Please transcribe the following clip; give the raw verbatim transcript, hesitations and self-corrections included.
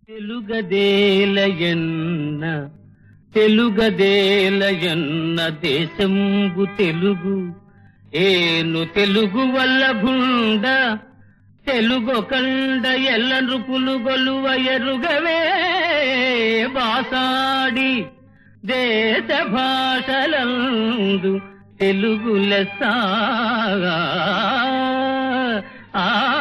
తెలుగదేలయన్న తెలుగదేలయన్న దేశంబు తెలుగు ఏను తెలుగు వల్ల భుండ తెలుగు కండ ఎల్ల నృపులు గొలువ ఎరుగవే బాసాడి దేశ భాషలందు తెలుగు లెస్స ఆ